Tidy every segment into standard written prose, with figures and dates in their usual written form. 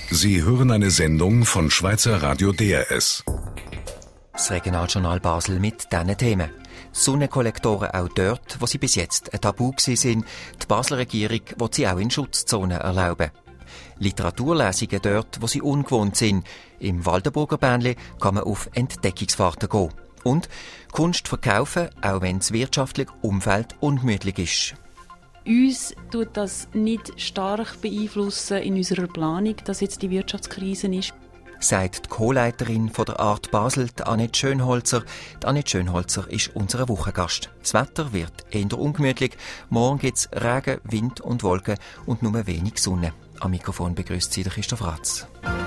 Sie hören eine Sendung von Schweizer Radio DRS. Das Regionaljournal Basel mit diesen Themen. Sonnenkollektoren auch dort, wo sie bis jetzt ein Tabu waren. Die Basler Regierung will sie auch in Schutzzonen erlauben. Literaturlesungen dort, wo sie ungewohnt sind. Im Waldenburger Bähnli kann man auf Entdeckungsfahrten gehen. Und Kunst verkaufen, auch wenn das wirtschaftliche Umfeld ungemütlich ist. Uns tut das nicht stark beeinflussen in unserer Planung, dass jetzt die Wirtschaftskrise ist. Sagt die Co-Leiterin von der Art Basel, Annette Schönholzer. Die Annette Schönholzer ist unser Wochengast. Das Wetter wird eher ungemütlich. Morgen gibt es Regen, Wind und Wolken und nur wenig Sonne. Am Mikrofon begrüßt Sie der Christoph Ratz.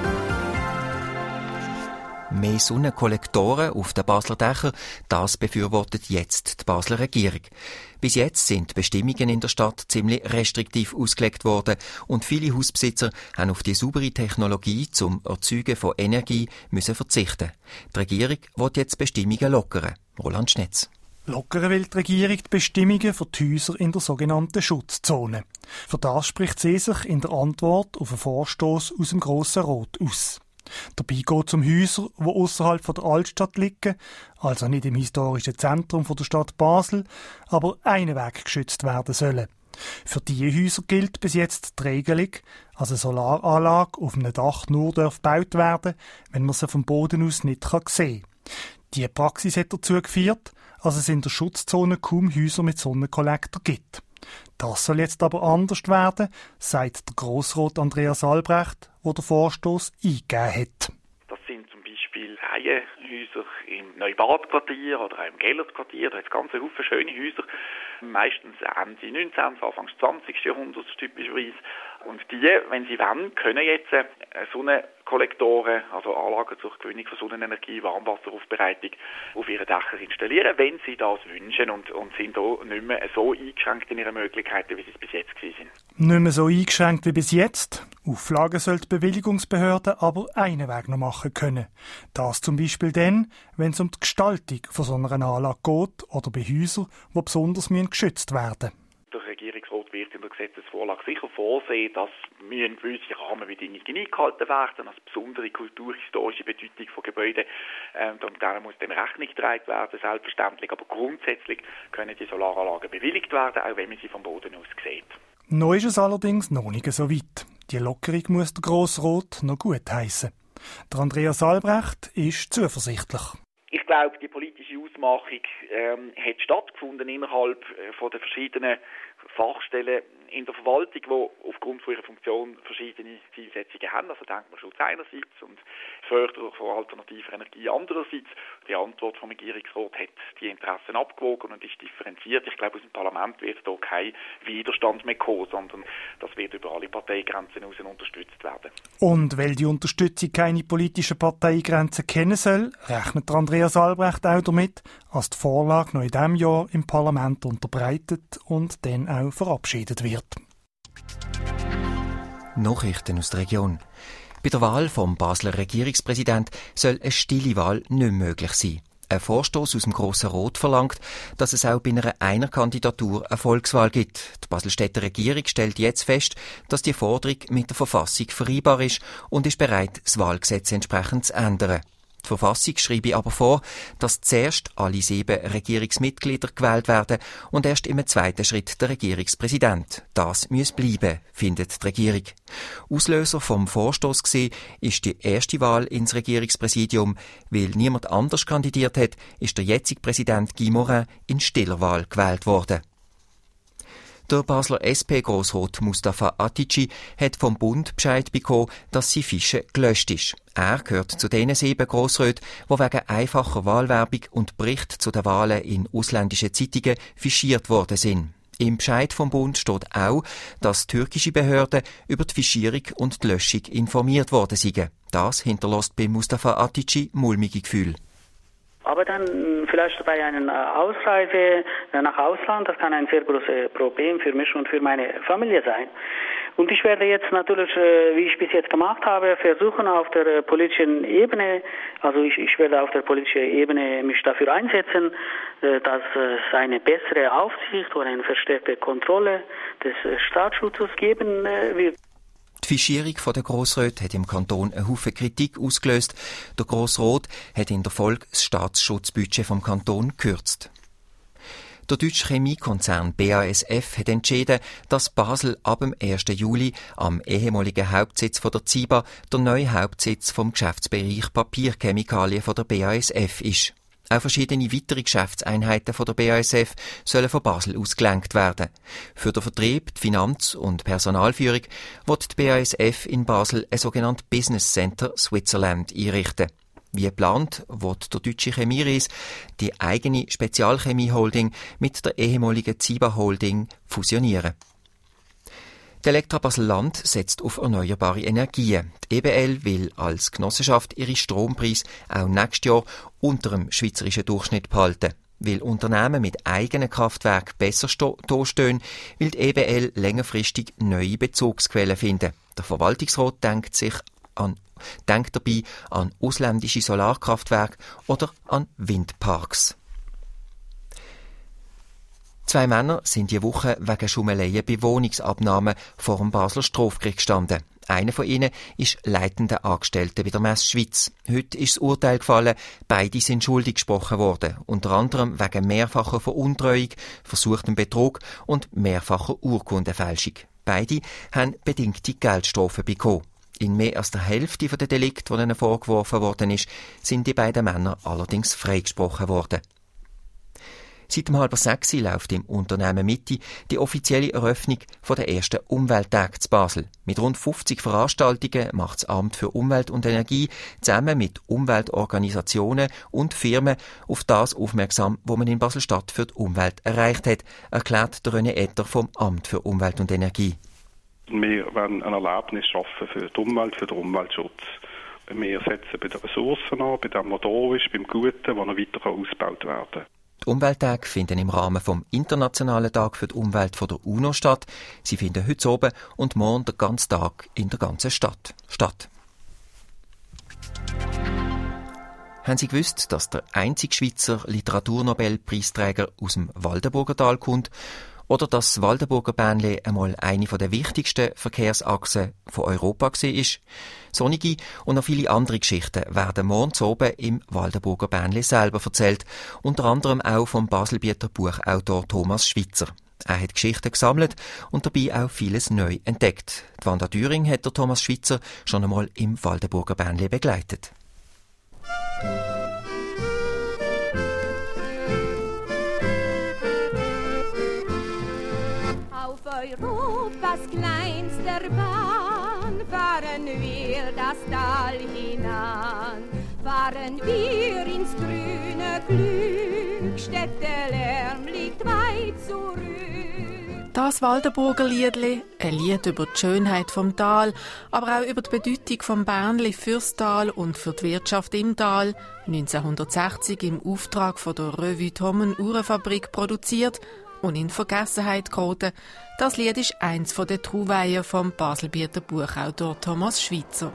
Mehr Sonnenkollektoren auf den Basler Dächern, das befürwortet jetzt die Basler Regierung. Bis jetzt sind die Bestimmungen in der Stadt ziemlich restriktiv ausgelegt worden und viele Hausbesitzer haben auf die saubere Technologie zum Erzeugen von Energie müssen verzichten. Die Regierung will jetzt Bestimmungen lockern. Roland Schnetz. Lockern will die Regierung die Bestimmungen für die Häuser in der sogenannten Schutzzone. Für das spricht sie sich in der Antwort auf einen Vorstoss aus dem Grossen Rot aus. Dabei geht es um Häuser, die ausserhalb der Altstadt liegen, also nicht im historischen Zentrum der Stadt Basel, aber einen Weg geschützt werden sollen. Für diese Häuser gilt bis jetzt die Regelung, dass eine Solaranlage auf einem Dach nur gebaut werden, wenn man sie vom Boden aus nicht sehen kann. Diese Praxis hat dazu geführt, dass es in der Schutzzone kaum Häuser mit Sonnenkollektor gibt. Das soll jetzt aber anders werden, sagt der Grossrat Andreas Albrecht, der den Vorstoss eingegeben hat. Das sind zum Beispiel Reihenhäuser im Neubadquartier oder auch im Gellertquartier. Da hat es ganz Haufen schöne Häuser, meistens Ende 19., Anfang 20. Jahrhunderts typischerweise. Und die, wenn sie wollen, können jetzt Sonnenkollektoren, also Anlagen zur Gewinnung von Sonnenenergie, Warmwasseraufbereitung auf ihren Dächern installieren, wenn sie das wünschen und sind da nicht mehr so eingeschränkt in ihren Möglichkeiten, wie sie es bis jetzt waren. Nicht mehr so eingeschränkt wie bis jetzt. Auflagen soll die Bewilligungsbehörde aber einen Weg noch machen können. Das zum Beispiel dann, wenn es um die Gestaltung von so einer Anlage geht oder bei Häusern, die besonders geschützt werden müssen. Der Regierungsrat wird in der Gesetzesvorlage sicher vorsehen, dass gewisse Rahmenbedingungen eingehalten werden, als besondere kulturhistorische Bedeutung von Gebäuden. Und dann muss dem Rechnung getragen werden, selbstverständlich. Aber grundsätzlich können die Solaranlagen bewilligt werden, auch wenn man sie vom Boden aus sieht. Noch ist es allerdings noch nicht so weit. Die Lockerung muss der Grossrat noch gut heissen. Der Andreas Albrecht ist zuversichtlich. Ich glaube, die politische Ausmachung hat stattgefunden innerhalb von den verschiedenen Fachstellen in der Verwaltung, die aufgrund von ihrer Funktion verschiedene Zielsetzungen haben. Also Denkmalschutz einerseits und Förderung von alternativer Energie andererseits. Die Antwort vom Regierungsrat hat die Interessen abgewogen und ist differenziert. Ich glaube, aus dem Parlament wird da kein Widerstand mehr kommen, sondern das wird über alle Parteigrenzen hinaus unterstützt werden. Und weil die Unterstützung keine politischen Parteigrenzen kennen soll, rechnet Andreas Albrecht auch damit, dass die Vorlage noch in diesem Jahr im Parlament unterbreitet und dann auch verabschiedet wird. Nachrichten aus der Region. Bei der Wahl vom Basler Regierungspräsident soll eine stille Wahl nicht möglich sein. Ein Vorstoss aus dem Grossen Rot verlangt, dass es auch bei einer Einerkandidatur eine Volkswahl gibt. Die Baselstädter Regierung stellt jetzt fest, dass die Forderung mit der Verfassung vereinbar ist und ist bereit, das Wahlgesetz entsprechend zu ändern. Die Verfassung schreibe aber vor, dass zuerst alle 7 Regierungsmitglieder gewählt werden und erst im zweiten Schritt der Regierungspräsident. Das muss bleiben, findet die Regierung. Auslöser vom Vorstoss gewesen ist die erste Wahl ins Regierungspräsidium. Weil niemand anders kandidiert hat, ist der jetzige Präsident Guy Morin in stiller Wahl gewählt worden. Der Basler SP-Grossrat Mustafa Atici hat vom Bund Bescheid bekommen, dass sein Fische gelöscht ist. Er gehört zu den 7 Grossräten, die wegen einfacher Wahlwerbung und Bericht zu den Wahlen in ausländischen Zeitungen fischiert worden sind. Im Bescheid vom Bund steht auch, dass türkische Behörden über die Fischierung und die Löschung informiert worden sind. Das hinterlässt bei Mustafa Atici mulmige Gefühle. Aber dann vielleicht bei einer Ausreise nach Ausland, das kann ein sehr großes Problem für mich und für meine Familie sein. Und ich werde jetzt natürlich, wie ich bis jetzt gemacht habe, versuchen auf der politischen Ebene, also ich werde auf der politischen Ebene mich dafür einsetzen, dass es eine bessere Aufsicht oder eine verstärkte Kontrolle des Staatsschutzes geben wird. Die Fischierung der Grossräte hat im Kanton einen Haufen Kritik ausgelöst. Der Grossrat hat in der Folge das Staatsschutzbudget vom Kanton gekürzt. Der deutsche Chemiekonzern BASF hat entschieden, dass Basel ab dem 1. Juli am ehemaligen Hauptsitz der ZIBA der neue Hauptsitz vom Geschäftsbereich Papierchemikalien der BASF ist. Auch verschiedene weitere Geschäftseinheiten der BASF sollen von Basel aus gelenkt werden. Für den Vertrieb, die Finanz- und Personalführung wird die BASF in Basel ein sogenanntes Business Center Switzerland einrichten. Wie geplant, wird der deutsche Chemieries die eigene Spezialchemie-Holding mit der ehemaligen ZIBA-Holding fusionieren. Die Elektra Basel-Land setzt auf erneuerbare Energien. Die EBL will als Genossenschaft ihre Strompreise auch nächstes Jahr unter dem schweizerischen Durchschnitt behalten. Weil Unternehmen mit eigenen Kraftwerken besser dastehen, will die EBL längerfristig neue Bezugsquellen finden. Der Verwaltungsrat denkt dabei an ausländische Solarkraftwerke oder an Windparks. 2 Männer sind diese Woche wegen Schummeleien bei Wohnungsabnahmen vor dem Basler Strafgericht gestanden. Einer von ihnen ist leitender Angestellter bei der Messe Schweiz. Heute ist das Urteil gefallen, beide sind schuldig gesprochen worden, unter anderem wegen mehrfacher Veruntreuung, versuchtem Betrug und mehrfacher Urkundenfälschung. Beide haben bedingte Geldstrafen bekommen. In mehr als der Hälfte der Delikte, die ihnen vorgeworfen worden ist, sind die beiden Männer allerdings freigesprochen worden. Seit 5:30 läuft im Unternehmen Mitte die offizielle Eröffnung der ersten Umwelttage zu Basel. Mit rund 50 Veranstaltungen macht das Amt für Umwelt und Energie zusammen mit Umweltorganisationen und Firmen auf das aufmerksam, was man in Basel-Stadt für die Umwelt erreicht hat, erklärt René Etter vom Amt für Umwelt und Energie. Wir wollen ein Erlebnis schaffen für die Umwelt, für den Umweltschutz. Wir setzen bei den Ressourcen an, bei dem, was da ist, beim Guten, das noch weiter ausgebaut werden kann. Die Umwelttage finden im Rahmen vom Internationalen Tag für die Umwelt von der UNO statt. Sie finden heute oben und morgen den ganzen Tag in der ganzen Stadt statt. Haben Sie gewusst, dass der einzige Schweizer Literaturnobelpreisträger aus dem Waldenburger Tal kommt? Oder dass das Waldenburger Bähnli einmal eine der wichtigsten Verkehrsachsen von Europa war? Sonnige und noch viele andere Geschichten werden morgen oben im Waldenburger Bähnli selber erzählt, unter anderem auch vom Baselbieter Buchautor Thomas Schwitzer. Er hat Geschichten gesammelt und dabei auch vieles neu entdeckt. Die Wanda Düring hat der Thomas Schwitzer schon einmal im Waldenburger Bähnli begleitet. Europas kleinster Bahn fahren wir das Tal hinan, fahren wir ins grüne Glück, Städtelärm liegt weit zurück. Das Waldenburger Liedli, ein Lied über die Schönheit vom Tal, aber auch über die Bedeutung vom Bähnli fürs Tal und für die Wirtschaft im Tal, 1960 im Auftrag von der Revue Thommen Uhrenfabrik produziert und in Vergessenheit geraten. Das Lied ist eins der Trauweihen vom Baselbieter Buchautor Thomas Schwitzer.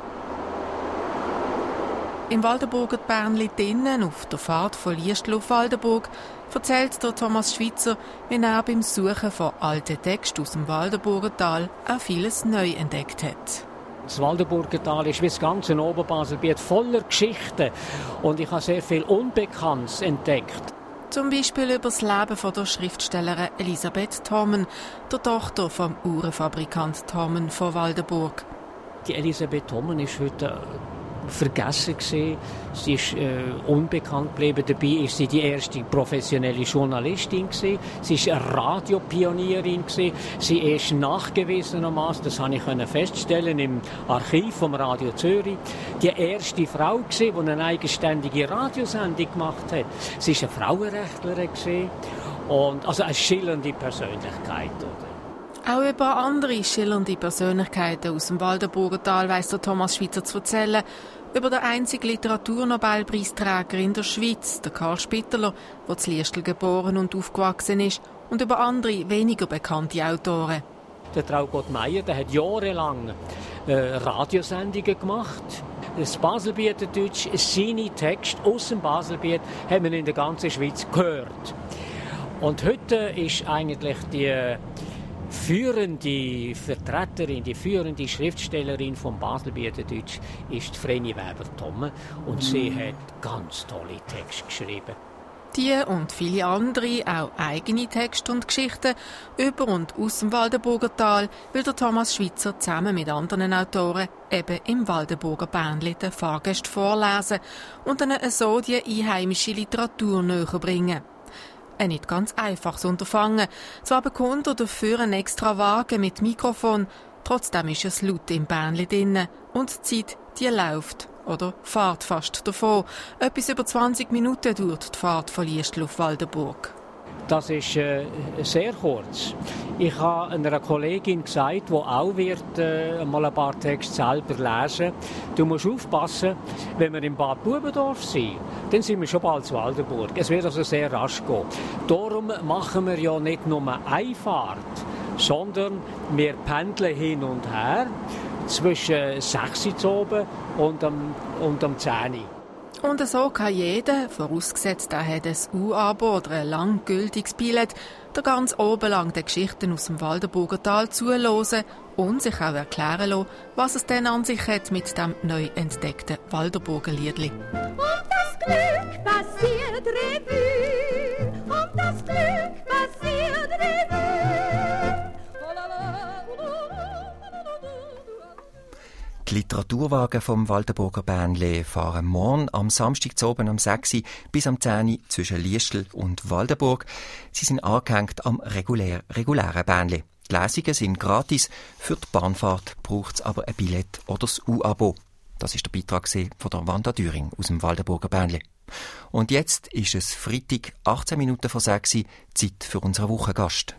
Im Waldenburger Bähnli drinnen, auf der Fahrt von Liestl auf Waldenburg, erzählt der Thomas Schwitzer, wie er beim Suchen von alten Texten aus dem Waldenburger Tal auch vieles neu entdeckt hat. Das Waldenburger Tal ist wie das ganze Oberbaselbiet voller Geschichten und ich habe sehr viel Unbekanntes entdeckt. Zum Beispiel über das Leben von der Schriftstellerin Elisabeth Thommen, der Tochter vom Uhrenfabrikant Thommen von Waldenburg. Die Elisabeth Thommen ist heute vergessen gewesen. Sie ist unbekannt geblieben. Dabei ist sie die erste professionelle Journalistin gewesen. Sie ist eine Radiopionierin gewesen. Sie ist nachgewiesenermaßen, das habe ich feststellen im Archiv vom Radio Zürich, die erste Frau gewesen, die eine eigenständige Radiosendung gemacht hat. Sie ist eine Frauenrechtlerin gewesen und also eine schillernde Persönlichkeit. Auch über andere schillernde Persönlichkeiten aus dem Waldenburger Tal weiss der Thomas Schwitzer zu erzählen. Über den einzigen Literaturnobelpreisträger in der Schweiz, der Karl Spitteler, der in Liestl geboren und aufgewachsen ist, und über andere, weniger bekannte Autoren. Der Traugott Meyer, der hat jahrelang Radiosendungen gemacht. Das Baselbieter Deutsch, seine Texte aus dem Baselbiet haben wir in der ganzen Schweiz gehört. Und heute ist eigentlich führende Vertreterin, die führende Schriftstellerin von Baselbieterdeutsch ist Vreni Weber-Tomme und sie hat ganz tolle Texte geschrieben. Die und viele andere, auch eigene Texte und Geschichten über und aus dem Waldenburger Tal will der Thomas Schweitzer zusammen mit anderen Autoren eben im Waldenburger Bähnli den Fahrgästen vorlesen und ihnen so die einheimische Literatur näher bringen. Ein nicht ganz einfaches Unterfangen. Zwar bekommt er dafür einen extra Wagen mit Mikrofon, trotzdem ist es laut im Bähnli drin und die Zeit, die läuft. Oder fahrt fast davon. Etwas über 20 Minuten dauert die Fahrt von Liestl auf Waldenburg. Das ist sehr kurz. Ich habe einer Kollegin gesagt, die auch mal ein paar Texte selber lesen. Du musst aufpassen, wenn wir in Bad Bubendorf sind, dann sind wir schon bald zu Waldenburg. Es wird also sehr rasch gehen. Darum machen wir ja nicht nur eine Fahrt, sondern wir pendeln hin und her zwischen 6 Uhr oben und am 10 Uhr. Und so kann jeder, vorausgesetzt er hat ein U-Abo oder ein lang gültiges Billett, der ganz oben lang den Geschichten aus dem Waldenburger Tal zuhören und sich auch erklären lassen, was es denn an sich hat mit dem neu entdeckten Waldenburger Liedli. Und das Glück passiert Revue, und das Glück passiert Revue. Die Literaturwagen vom Waldenburger Bähnli fahren morgen am Samstag zu oben am 6 Uhr bis am 10 Uhr zwischen Liestl und Waldenburg. Sie sind angehängt am regulären Bähnli. Die Lesungen sind gratis. Für die Bahnfahrt braucht es aber ein Billett oder das U-Abo. Das ist der Beitrag von der Wanda Düring aus dem Waldenburger Bähnli. Und jetzt ist es Freitag, 18 Minuten vor 6 Uhr, Zeit für unseren Wochengast.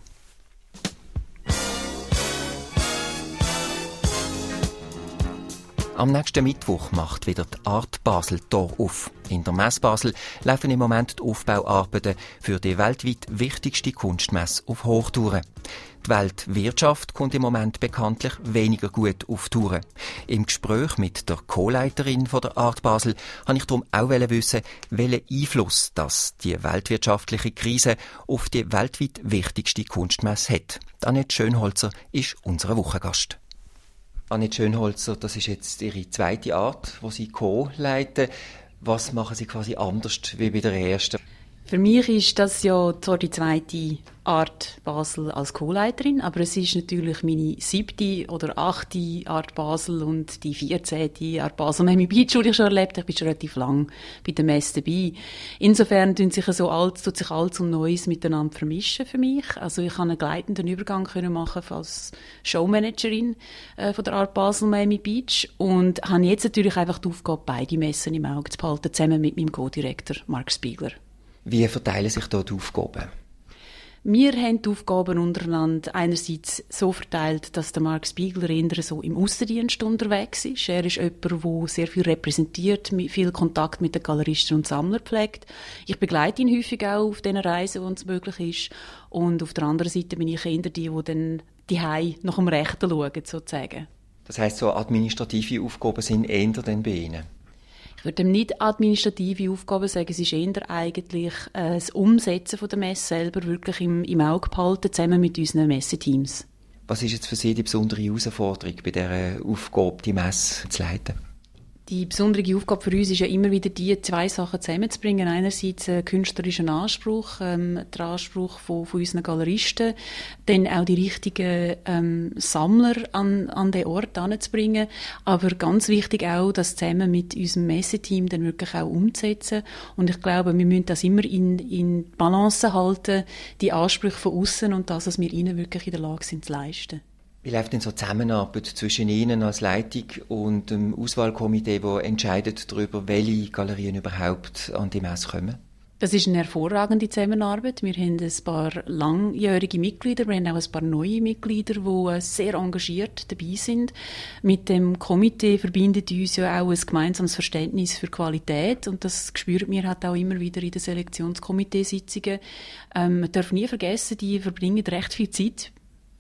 Am nächsten Mittwoch macht wieder die Art Basel Tor auf. In der Messe Basel laufen im Moment die Aufbauarbeiten für die weltweit wichtigste Kunstmesse auf Hochtouren. Die Weltwirtschaft kommt im Moment bekanntlich weniger gut auf Touren. Im Gespräch mit der Co-Leiterin der Art Basel wollte ich darum auch wissen, welchen Einfluss das die weltwirtschaftliche Krise auf die weltweit wichtigste Kunstmesse hat. Annette Schönholzer ist unser Wochengast. Annette Schönholzer, das ist jetzt Ihre zweite Art, die Sie co-leiten. Was machen Sie quasi anders wie bei der ersten? Für mich ist das ja zwar die zweite Art Basel als Co-Leiterin, aber es ist natürlich meine 7. oder 8. Art Basel und die 14. Art Basel Miami Beach, die ich schon erlebt habe. Ich bin schon relativ lang bei der Messe dabei. Insofern tut sich Altes und Neues miteinander vermischen für mich. Also ich kann einen gleitenden Übergang machen als Showmanagerin von der Art Basel Miami Beach und habe jetzt natürlich einfach die Aufgabe, beide Messen im Auge zu behalten, zusammen mit meinem Co-Direktor Mark Spiegler. Wie verteilen sich da die Aufgaben? Wir haben die Aufgaben untereinander einerseits so verteilt, dass der Mark Spiegler eher so im Aussendienst unterwegs ist. Er ist jemand, der sehr viel repräsentiert, viel Kontakt mit den Galeristen und Sammlern pflegt. Ich begleite ihn häufig auch auf diesen Reisen, wo es möglich ist. Und auf der anderen Seite bin ich eher die dann daheim nach dem Rechten schauen, sozusagen. Das heisst, so administrative Aufgaben sind eher dann bei Ihnen? Ich würde nicht administrative Aufgaben sagen, es ist eher eigentlich das Umsetzen von der Messe selber wirklich im Auge behalten, zusammen mit unseren Messeteams. Was ist jetzt für Sie die besondere Herausforderung bei dieser Aufgabe, die Messe zu leiten? Die besondere Aufgabe für uns ist ja immer wieder die, zwei Sachen zusammenzubringen. Einerseits einen künstlerischen Anspruch, den Anspruch von unseren Galeristen, dann auch die richtigen Sammler an den Ort anzubringen. Aber ganz wichtig auch, das zusammen mit unserem Messeteam dann wirklich auch umzusetzen. Und ich glaube, wir müssen das immer in Balance halten, die Ansprüche von außen und das, was wir ihnen wirklich in der Lage sind zu leisten. Wie läuft denn so die Zusammenarbeit zwischen Ihnen als Leitung und dem Auswahlkomitee, das entscheidet darüber, welche Galerien überhaupt an die Messe kommen? Das ist eine hervorragende Zusammenarbeit. Wir haben ein paar langjährige Mitglieder, wir haben auch ein paar neue Mitglieder, die sehr engagiert dabei sind. Mit dem Komitee verbindet uns ja auch ein gemeinsames Verständnis für Qualität und das spürt wir halt auch immer wieder in den Selektionskomiteesitzungen. Man darf nie vergessen, die verbringen recht viel Zeit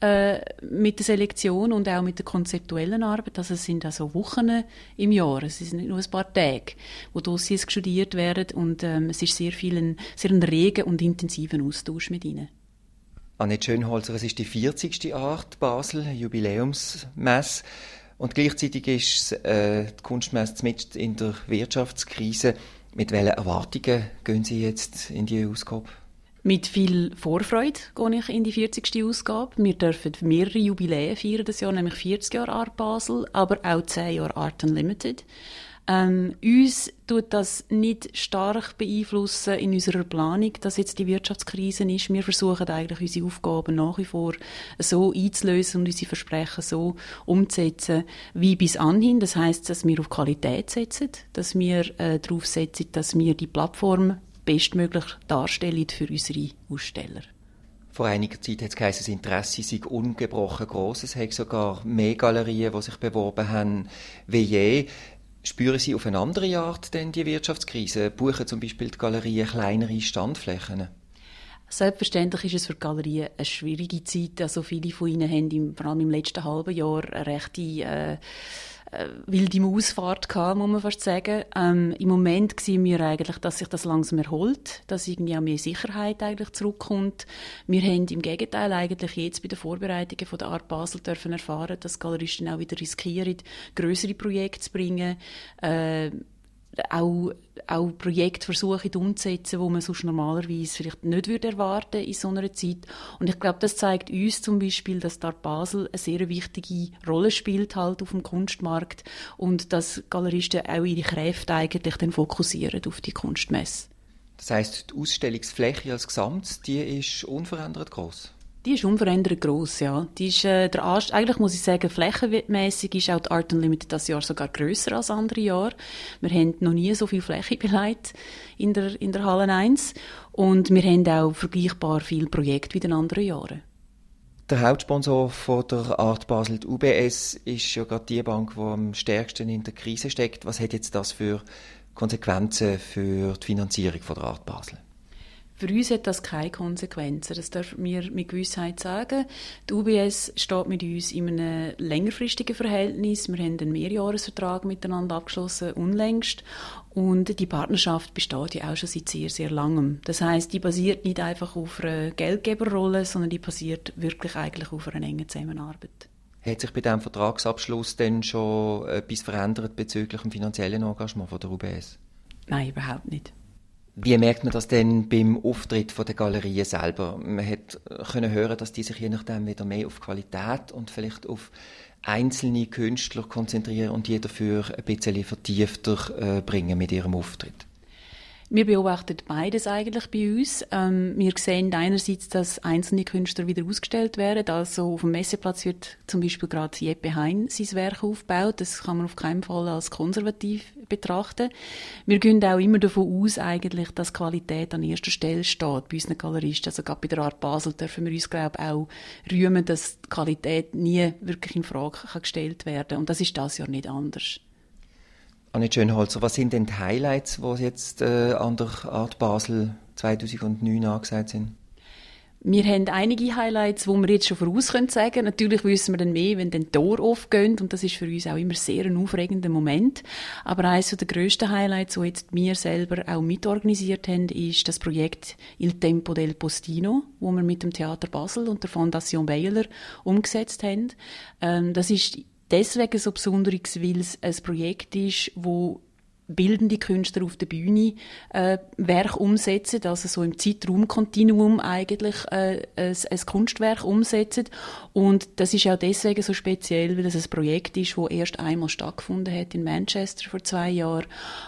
mit der Selektion und auch mit der konzeptuellen Arbeit. Also es sind also Wochen im Jahr. Es sind nicht nur ein paar Tage, wo Dossiers studiert werden und es ist sehr ein regen und intensiven Austausch mit ihnen. Annette Schönholzer, es ist die 40. Art Basel, Jubiläumsmesse. Und gleichzeitig ist die Kunstmesse mitten in der Wirtschaftskrise. Mit welchen Erwartungen gehen Sie jetzt in die Ausgabe? Mit viel Vorfreude gehe ich in die 40. Ausgabe. Wir dürfen mehrere Jubiläen feiern das Jahr, nämlich 40 Jahre Art Basel, aber auch 10 Jahre Art Unlimited. Uns tut das nicht stark beeinflussen in unserer Planung, dass jetzt die Wirtschaftskrise ist. Wir versuchen eigentlich, unsere Aufgaben nach wie vor so einzulösen und unsere Versprechen so umzusetzen wie bis anhin. Das heisst, dass wir auf Qualität setzen, dass wir darauf setzen, dass wir die Plattform bestmöglich darstellen für unsere Aussteller. Vor einiger Zeit hat es geheißen, das Interesse sei ungebrochen gross. Es hat sogar mehr Galerien, die sich beworben haben, wie je. Spüren Sie auf eine andere Art denn die Wirtschaftskrise? Buchen zum Beispiel die Galerien kleinere Standflächen? Selbstverständlich ist es für die Galerien eine schwierige Zeit. Also viele von ihnen haben vor allem im letzten halben Jahr eine rechte wilde Mausfahrt gehabt, muss man fast sagen. Im Moment sehen wir eigentlich, dass sich das langsam erholt, dass irgendwie auch mehr Sicherheit eigentlich zurückkommt. Wir haben im Gegenteil eigentlich jetzt bei den Vorbereitungen von der Art Basel dürfen erfahren, dass Galeristen auch wieder riskieren, grössere Projekte zu bringen, auch Projekte versuchen umzusetzen, die man sonst normalerweise vielleicht nicht erwarten würde in so einer Zeit. Und ich glaube, das zeigt uns zum Beispiel, dass die Art Basel eine sehr wichtige Rolle spielt halt auf dem Kunstmarkt und dass Galeristen auch ihre Kräfte eigentlich dann fokussieren auf die Kunstmesse. Das heisst, die Ausstellungsfläche als Gesamt, die ist unverändert gross? Die ist unverändert gross, ja. Die ist, eigentlich muss ich sagen, flächenmässig ist auch die Art Unlimited das Jahr sogar grösser als andere Jahre. Wir haben noch nie so viel Fläche beleidigt in der Halle 1 und wir haben auch vergleichbar viele Projekte wie in den anderen Jahren. Der Hauptsponsor von der Art Basel, die UBS, ist ja gerade die Bank, die am stärksten in der Krise steckt. Was hat jetzt das für Konsequenzen für die Finanzierung von der Art Basel? Für uns hat das keine Konsequenzen. Das dürfen wir mit Gewissheit sagen. Die UBS steht mit uns in einem längerfristigen Verhältnis. Wir haben einen Mehrjahresvertrag miteinander abgeschlossen, unlängst. Und die Partnerschaft besteht ja auch schon seit sehr, sehr langem. Das heisst, die basiert nicht einfach auf einer Geldgeberrolle, sondern die basiert wirklich eigentlich auf einer engen Zusammenarbeit. Hat sich bei diesem Vertragsabschluss denn schon etwas verändert bezüglich dem finanziellen Engagement von der UBS? Nein, überhaupt nicht. Wie merkt man das denn beim Auftritt der Galerien selber? Man konnte hören, dass die sich je nachdem wieder mehr auf Qualität und vielleicht auf einzelne Künstler konzentrieren und die dafür ein bisschen vertiefter bringen mit ihrem Auftritt. Wir beobachten beides eigentlich bei uns. Wir sehen einerseits, dass einzelne Künstler wieder ausgestellt werden. Also auf dem Messeplatz wird zum Beispiel gerade Jeppe Hein sein Werk aufgebaut. Das kann man auf keinen Fall als konservativ betrachten. Wir gehen auch immer davon aus, eigentlich, dass Qualität an erster Stelle steht bei unseren Galeristen. Also gerade bei der Art Basel dürfen wir uns, glaube ich, auch rühmen, dass die Qualität nie wirklich in Frage gestellt werden kann. Und das ist das Jahr nicht anders. Annette Schönholzer, was sind denn die Highlights, die jetzt an der Art Basel 2009 angesagt sind? Wir haben einige Highlights, die wir jetzt schon voraus sagen können. Natürlich wissen wir dann mehr, wenn dann die Tore aufgehen. Und das ist für uns auch immer sehr ein aufregender Moment. Aber eines der grössten Highlights, die jetzt wir selber auch mitorganisiert haben, ist das Projekt Il Tempo del Postino, das wir mit dem Theater Basel und der Fondation Bayerler umgesetzt haben. Das ist deswegen so besonderes, weil es ein Projekt ist, wo bildende Künstler auf der Bühne Werk umsetzen, also so im Zeitraumkontinuum eigentlich ein Kunstwerk umsetzen. Und das ist auch deswegen so speziell, weil es ein Projekt ist, das erst einmal stattgefunden hat in Manchester vor 2 Jahren.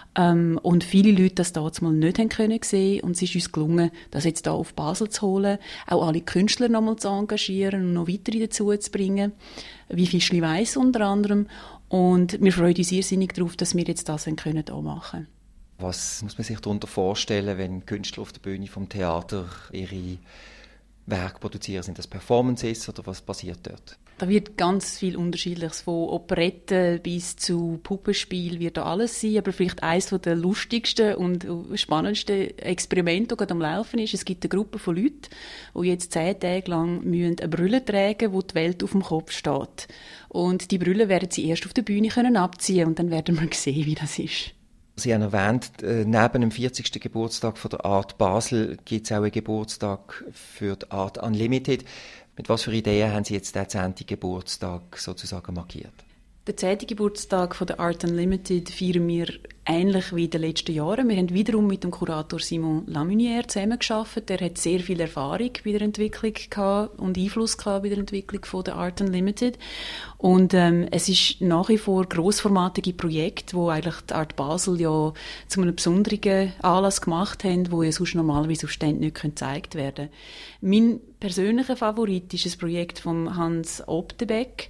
Und viele Leute das damals nicht haben können sehen. Und es ist uns gelungen, das jetzt hier auf Basel zu holen, auch alle Künstler nochmal zu engagieren und noch weitere dazu zu bringen, wie Fischli Weiss unter anderem. Und wir freuen uns irrsinnig darauf, dass wir jetzt das auch machen können. Was muss man sich darunter vorstellen, wenn Künstler auf der Bühne vom Theater ihre Werke produzieren? Sind das Performances oder was passiert dort? Da wird ganz viel Unterschiedliches, von Operetten bis zu Puppenspiel wird da alles sein, aber vielleicht eines der lustigsten und spannendsten Experimente, das gerade am Laufen ist. Es gibt eine Gruppe von Leuten, die jetzt 10 Tage lang eine Brille tragen, wo die Welt auf dem Kopf steht. Und die Brille werden sie erst auf der Bühne abziehen können und dann werden wir sehen, wie das ist. Sie haben erwähnt, neben dem 40. Geburtstag von der Art Basel gibt es auch einen Geburtstag für die Art Unlimited. Mit was für Ideen haben Sie jetzt den 10. Geburtstag sozusagen markiert? Den 10. Geburtstag von der Art Unlimited feiern wir ähnlich wie in den letzten Jahren. Wir haben wiederum mit dem Kurator Simon Lamunière zusammengearbeitet. Der hat sehr viel Erfahrung bei der Entwicklung gehabt und Einfluss gehabt bei der Entwicklung von der Art Unlimited. Und es ist nach wie vor grossformatige Projekte, wo eigentlich die Art Basel ja zu einem besonderen Anlass gemacht haben, wo ja sonst normalerweise auf Ständen nicht gezeigt werden können. Mein persönlicher Favorit ist ein Projekt von Hans Opdebeck.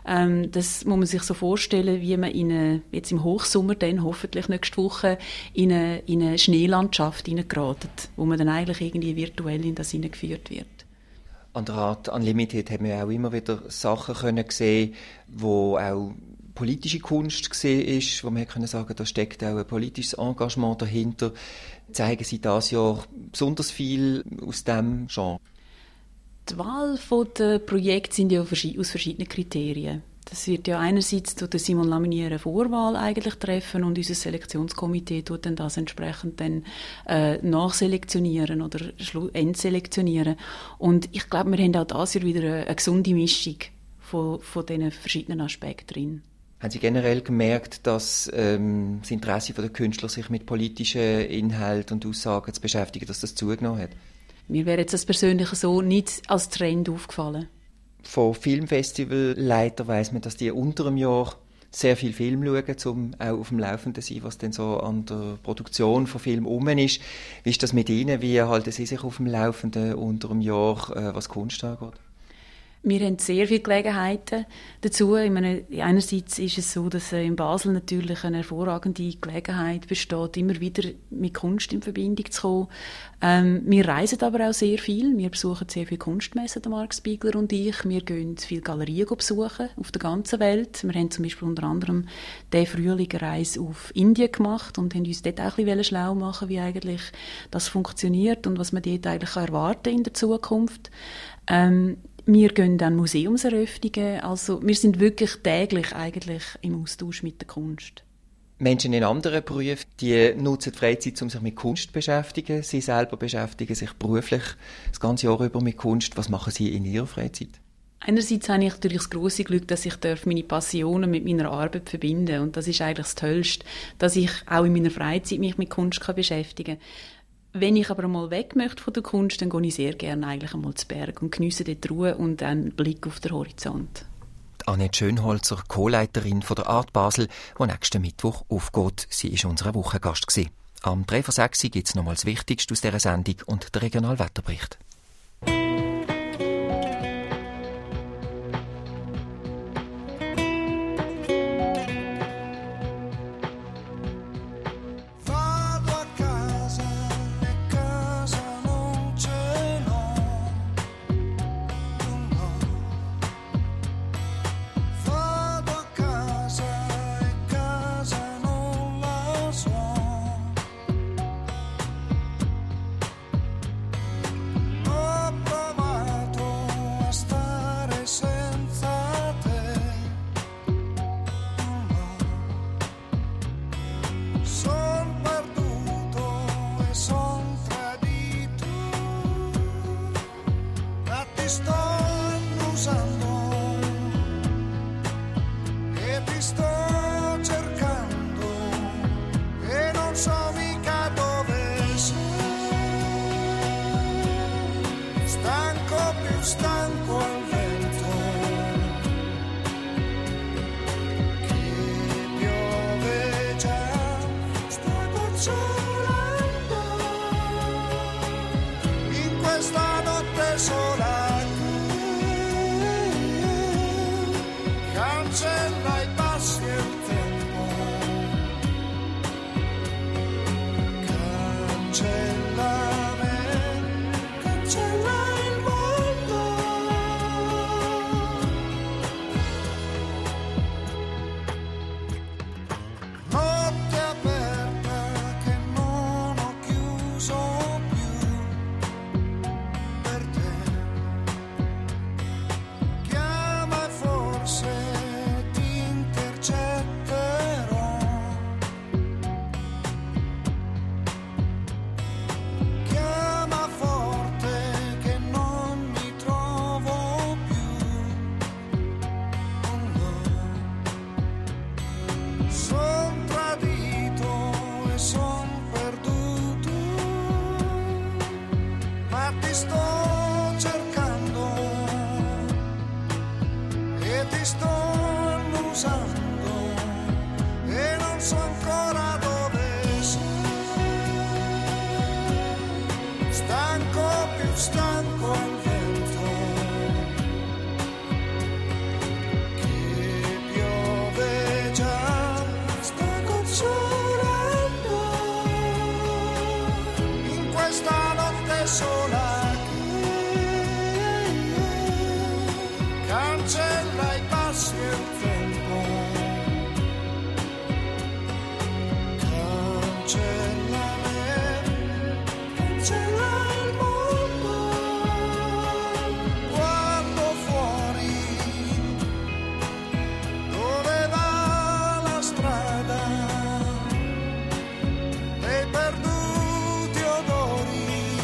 Das muss man sich so vorstellen, wie man jetzt im Hochsommer dann hoffentlich nächste Woche in eine Schneelandschaft hineingeraten, wo man dann eigentlich irgendwie virtuell in das hineingeführt wird. An der Art Unlimited haben wir auch immer wieder Sachen können sehen, wo auch politische Kunst gesehen ist, wo man können sagen, da steckt auch ein politisches Engagement dahinter. Zeigen Sie dieses Jahr besonders viel aus diesem Genre? Die Wahl der Projekte sind ja aus verschiedenen Kriterien. Das wird ja einerseits durch Simon Lamunière eine Vorwahl eigentlich treffen und unser Selektionskomitee tut dann das entsprechend dann nachselektionieren oder endselektionieren. Und ich glaube, wir haben auch dieses Jahr wieder eine gesunde Mischung von diesen verschiedenen Aspekten drin. Haben Sie generell gemerkt, dass das Interesse der Künstler, sich mit politischen Inhalten und Aussagen zu beschäftigen, dass das zugenommen hat? Mir wäre jetzt das persönlich so nicht als Trend aufgefallen. Von Filmfestivalleitern weiss man, dass die unter dem Jahr sehr viel Film schauen, um auch auf dem Laufenden zu sein, was dann so an der Produktion von Filmen rum ist. Wie ist das mit Ihnen? Wie halten Sie sich auf dem Laufenden unter dem Jahr, was Kunst angeht? Wir haben sehr viele Gelegenheiten dazu. Ich meine, einerseits ist es so, dass in Basel natürlich eine hervorragende Gelegenheit besteht, immer wieder mit Kunst in Verbindung zu kommen. Wir reisen aber auch sehr viel. Wir besuchen sehr viele Kunstmessen, der Marc Spiegler und ich. Wir gehen viele Galerien besuchen auf der ganzen Welt. Wir haben zum Beispiel unter anderem diesen Frühling eine Reise auf Indien gemacht und haben uns dort auch ein bisschen schlau machen, wie eigentlich das funktioniert und was man dort eigentlich erwarten in der Zukunft. Wir gehen an Museumseröffnungen, also wir sind wirklich täglich eigentlich im Austausch mit der Kunst. Menschen in anderen Berufen, die nutzen die Freizeit, um sich mit Kunst zu beschäftigen. Sie selber beschäftigen sich beruflich das ganze Jahr über mit Kunst. Was machen Sie in Ihrer Freizeit? Einerseits habe ich natürlich das grosse Glück, dass ich meine Passionen mit meiner Arbeit verbinden darf. Und das ist eigentlich das Tollste, dass ich auch in meiner Freizeit mich mit Kunst beschäftigen kann. Wenn ich aber einmal weg möchte von der Kunst, dann gehe ich sehr gerne eigentlich einmal zu Berg und geniesse dort Ruhe und einen Blick auf den Horizont. Annette Schönholzer, Co-Leiterin von der Art Basel, die nächsten Mittwoch aufgeht. Sie war unser Wochengast. Am 3:06 gibt es nochmals das Wichtigste aus dieser Sendung und den Regionalwetterbericht. Notte aperta che Son tradito e son perduto, ma ti sto cercando e ti sto annusando e non so ancora dove sei. Stanco, più stanco al vento che piove già, sta gocciolando in questa notte sola che cancella i passi e il tempo, cancella me, cancella il mondo. Guardo fuori dove va la strada dei perduti odori.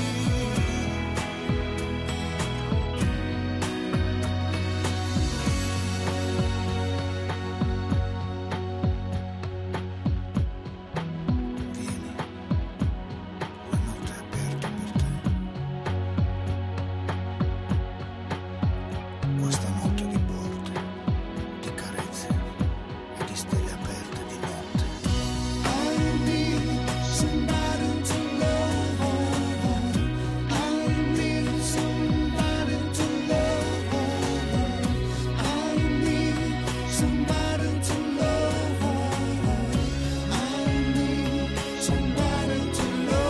Questa notte di porte, di carezze e di stelle aperte di notte. I need somebody to love. I need somebody to love. I need somebody to love. I need somebody to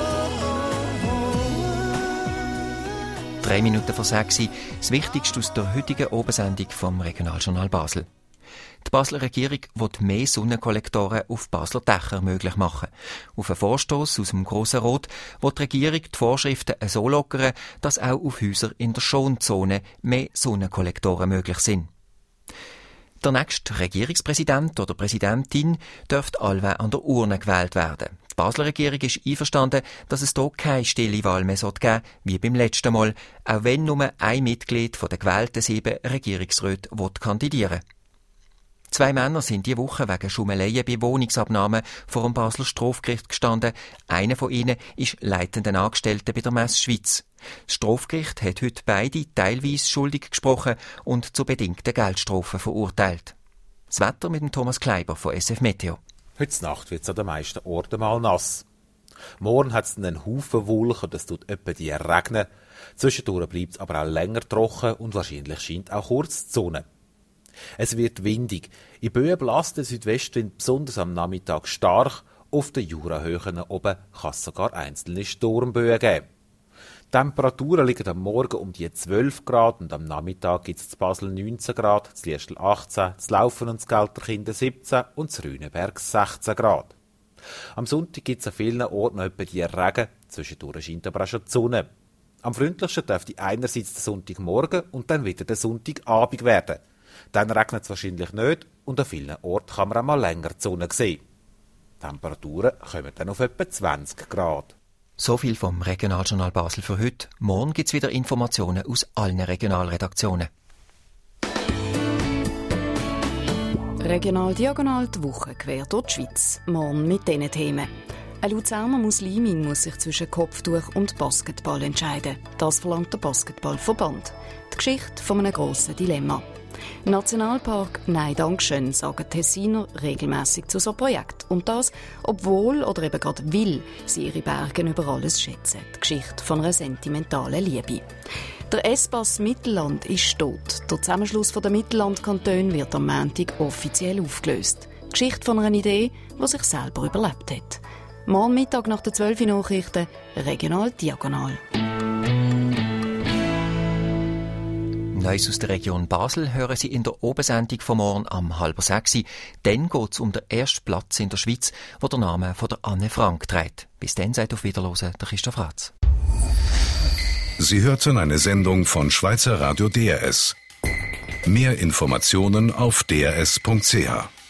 love. 3 Minuten vor 6 Uhr, das Wichtigste aus der heutigen Obersendung vom Regionaljournal Basel. Die Basler Regierung will mehr Sonnenkollektoren auf Basler Dächer möglich machen. Auf einen Vorstoss aus dem Grossen Rot will die Regierung die Vorschriften so lockern, dass auch auf Häusern in der Schonzone mehr Sonnenkollektoren möglich sind. Der nächste Regierungspräsident oder Präsidentin dürfte allweil an der Urne gewählt werden. Die Basler Regierung ist einverstanden, dass es hier keine stille Wahl mehr geben soll, wie beim letzten Mal, auch wenn nur ein Mitglied von den gewählten 7 Regierungsräten kandidieren will. 2 Männer sind diese Woche wegen Schummeleien bei Wohnungsabnahmen vor dem Basler Strafgericht gestanden. Einer von ihnen ist leitender Angestellter bei der Messe Schweiz. Das Strafgericht hat heute beide teilweise schuldig gesprochen und zu bedingten Geldstrafen verurteilt. Das Wetter mit dem Thomas Kleiber von SF Meteo. Heute Nacht wird es an den meisten Orten mal nass. Morgen hat es einen Haufen Wolken, das tut etwa die regnen. Zwischendurch bleibt es aber auch länger trocken und wahrscheinlich scheint auch kurz die Sonne. Es wird windig. In Böen bläst der Südwestwind besonders am Nachmittag stark. Auf den Jurahöhen oben kann es sogar einzelne Sturmböen geben. Die Temperaturen liegen am Morgen um die 12 Grad und am Nachmittag gibt es zu Basel 19 Grad, zu Liestel 18, zu Laufen und zu Gelterkinden 17 und zu Rüneberg 16 Grad. Am Sonntag gibt es an vielen Orten noch etwa die Regen, zwischendurch scheint aber auch schon die Sonne. Am freundlichsten dürfte einerseits der Sonntagmorgen und dann wieder der Sonntagabend werden. Dann regnet es wahrscheinlich nicht und an vielen Orten kann man auch mal länger die Sonne sehen. Die Temperaturen kommen dann auf etwa 20 Grad. So viel vom Regionaljournal Basel für heute. Morgen gibt es wieder Informationen aus allen Regionalredaktionen. Regional Diagonal die Woche quer durch die Schweiz. Morgen mit diesen Themen. Eine Luzerner Muslimin muss sich zwischen Kopftuch und Basketball entscheiden. Das verlangt der Basketballverband. Die Geschichte von einem grossen Dilemma. Nationalpark, nein, Dankeschön, sagen Tessiner regelmässig zu so Projekt. Und das, obwohl oder eben gerade weil sie ihre Berge über alles schätzen. Die Geschichte von einer sentimentalen Liebe. Der S-Pass Mittelland ist tot. Der Zusammenschluss der Mittellandkantone wird am Montag offiziell aufgelöst. Die Geschichte von einer Idee, die sich selber überlebt hat. Morgen Mittag nach den 12 Nachrichten, Regional Diagonal. Neues aus der Region Basel hören Sie in der Obersendung von morgen am 5:30. Dann geht es um den ersten Platz in der Schweiz, wo der Name von der Anne Frank trägt. Bis dann seid auf Wiederhören, der Christoph Ratz. Sie hörten eine Sendung von Schweizer Radio DRS. Mehr Informationen auf drs.ch.